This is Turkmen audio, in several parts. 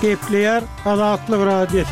Kepler Azatlyk Radiosu.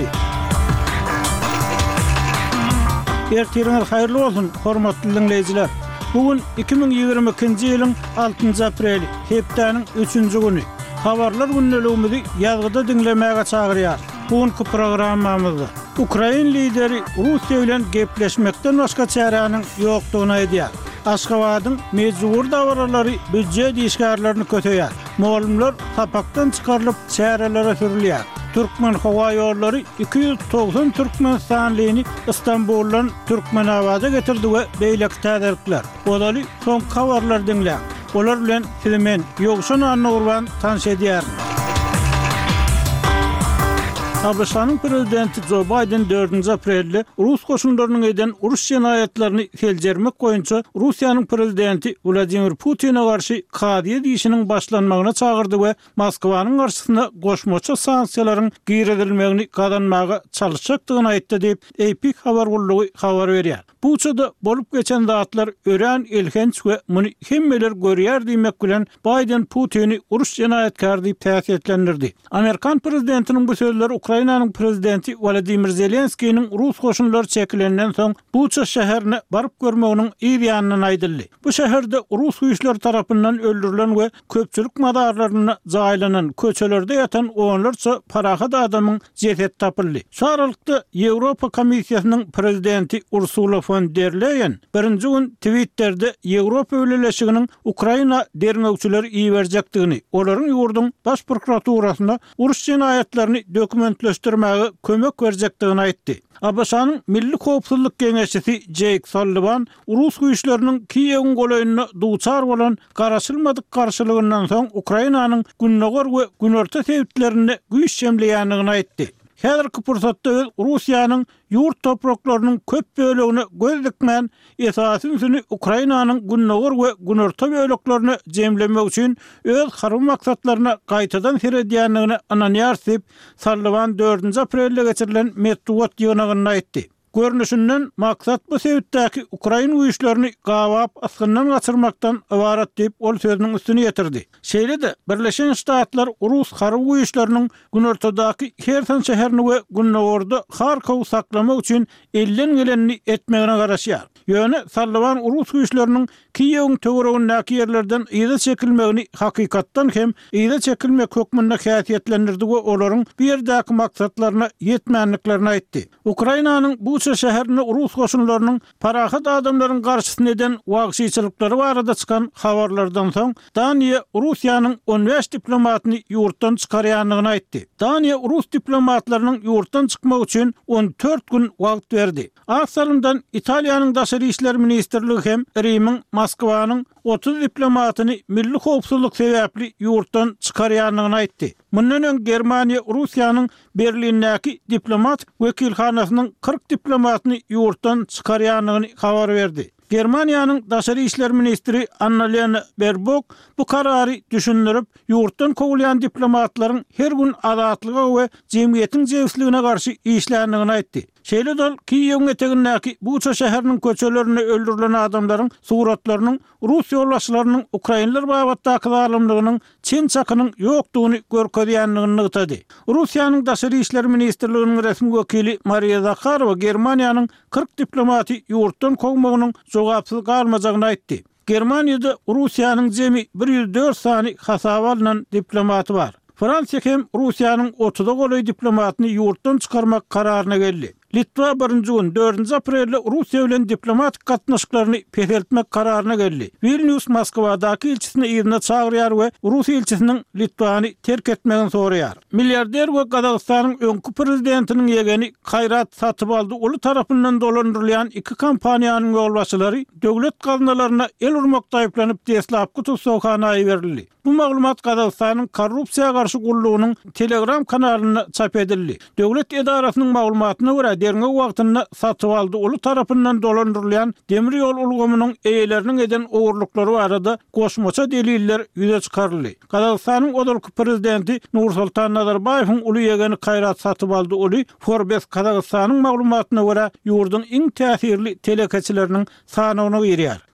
Ertirňiz haýyrly bolsun, hormatly dinleýijiler. Bugün 2022-nji ýylyň 6-njy apreli, hepdeniň 3-nji güni. Habarlar günneligimizi ýazgyda dinlemäge çagyrýar. Bugünkü programmamyzda Ukraina lideri Russiýa bilen gepleşmekden başga çäranyň ýokdugyny aýdýar. Aşgabatyň mejbur dawarlary büdjet işgärlerini köteýär. Mollumlar tapakdan çykarylyp çärelere sürilýär. Türkmen hawa ýollary 290 türkmen sanlygyny Istanbuldan Türkmenabaza getirdi we beýlek täderikler. Olaly son habarlar dinlä. Olar bilen filmen ýogşan anny urban tanış edýär. Amerikanyň prezidenti Joe Biden 4-nji aprelde Rus goşunlarynyň eden uruş jenaýatlaryny seljermek boýunça Russiýanyň prezidenti Vladimir Putin'e garşy kadiýe diýişiniň başlanmagyna çagyrdy we Moskwanyň garşysyna goşmaça sanksiýalaryň giýredilmegini gadanmaga çalışjakdygyny aýtdy diýip AP habar gullugy habar berýär. Bu çada bolup geçen zatlar ören elhenç we muny hemmeler görýär diýmek bilen Biden Putin'i uruş jenaýatkary diýip täsirlendirdi. Amerikan prezidentiniň bu sözleri Ukrainanyň prezidenti Volodymyr Zelenskiýiň Rus goşunlary çekilenden soň Bucha şäherine baryp görmeginiň ýa-ýanyny aýdyldy. Bu şäherde Rus güýçleri tarapyndan öldürilen we köpçülik madarlaryna jaýlanan köçelerde ýatan onlarça parahat adamyň jeseti tapyldy. Şu aralykda Ýewropa Komissiýasynyň prezidenti Ursula von der Leyen birinji gün Twitter'de Ýewropa öwreleşiginiň Ukraina derňegçileri iýerjekdigini, olaryň ýurdun baş prokuraturasyna uruş jenaýatlaryny dokumentleşdirmäge kömek berjekdigini aýtdy. Abaşanyň Milli Howpsuzlyk Geňeşçisi Jake Sullivan Rus güýçleriniň Kiýewiň golaýyna duçar bolan garaşylmadyk garşylygyndan soň Ukrainanyň günnäger we günorta sebitlerini güýç jemleýändigini aýtdy. Häzirki pursatda Russiýanyň ýurt topraklarynyň köp bölegini göz dikmän esasy Ukrainanyň günnäger we günorta böleklerini jemlemek üçin öz harby maksatlaryna gaýtadan seredýändigini ananýar Sullivan 4-nji aprelde geçirilen metbuat ýygynyna aýtdy. Görnüşinden maksat bu sebitdäki Ukraina güýçlerini gawap asgyndan gaçyrmakdan ibarat diýip ol sözüniň üstüne ýetirdi. Şeýle-de Birleşen Ştatlar Rus harby güýçleriniň günortadaky Kherson şäherini we günnägerde Kharkow saklamak üçin elden gelenini etmegine garaşýar. Ýöne Sullivan Rus güýçleriniň Kiýewiň töweregindäki ýerlerden ýyda çekilmegini hakykatdan hem ýyda çekilmek hökmünde häsiýetlendirdi we olaryň bir ýerdäki maksatlaryna ýetmänliklerini aýtdy. Ukrainanyň bu şäherine Rus goşunlarynyň parahat adamlaryň garşysyna eden wagşyçylyklary barada çykan habarlardan soň Daniýa Russiýanyň 15 diplomatyny ýurtdan çykarýanlygyny aýtdy. Daniýa Rus diplomatlarynyň ýurtdan çykmak üçin 14 gün wagt berdi. Asalyndan Italiýanyň daşary işler ministrligi hem Rimiň Moskwanyň 30 diplomatyny milli howpsuzlyk sebäpli ýurtdan çykarýanlygyny aýtdy. Mundan öň Germaniýa Russiýanyň Berlindäki diplomat wekilhanasynyň 40 diplomatyny ýurtdan çykarýanlygyny habar berdi. Germaniýanyň daşary işler ministri Annalena Baerbock bu karary düşündirip ýurtdan kowulýan diplomatlaryň her gün azatlyga we jemgyýetiň jewsligine garşy işländigini aýtdy. Şeýle-de Kiýewiň etegindäki Bucha şäheriniň köçelerinde öldürilen adamlaryň suratlarynyň Rus ýolbaşçylarynyň Ukrainler babatdaky zalymlygynyň çin çakynyň ýokdugyny görkezýändigini ýytady. Russiýanyň daşary işler ministrliginiň resmi wekili Maria Zakharova Germaniýanyň 40 diplomaty ýurtdan kowmagynyň jogapsyz galmajagyny aýtdy. Germaniýada Russiýanyň jemi 104 sany hasaba alynan diplomaty bar. Fransiýa hem Russiýanyň 30 golaý diplomatyny ýurtdan çykarmak kararyna geldi. Litwa 1-nji gün 4-nji aprelde Russiýa bilen diplomatik gatnaşyklaryny peşeltmek kararyna geldi. Vilnius Moskwadaky elçisini ýerine çagyrýar we Rus elçisiniň Litvany terk etmegini soraýar. Milliarder we Gazagstanyň öňkü prezidentiniň ýegeni Kayrat Satybaldy uly tarapyndan dolandyrylýan iki kompaniýanyň ýolbaşçylary döwlet gazanalaryna el urmakda aýplanyp deslapky tutsakhana berildi. Bu maglumat Gazagstanyň korrupsiýaga garşy gullugynyň Telegram kanalyna çap edildi. Döwlet edarasynyň maglumatyna görä derňe wagtynda Satybaldy uly tarapyndan dolandyrylýan demir ýol ulgamynyň eýeleriniň eden owurlyklary barada goşmaça deliller ýüze çykaryldy. Gazagstanyň odalky prezidenti Nursultan Nazarbayewiň uly ýegeni Kayrat Satybaldy uly Forbes Gazagstanyň maglumatyna görä ýurdun iň täsirli telekeçileriniň sanawyna girýär.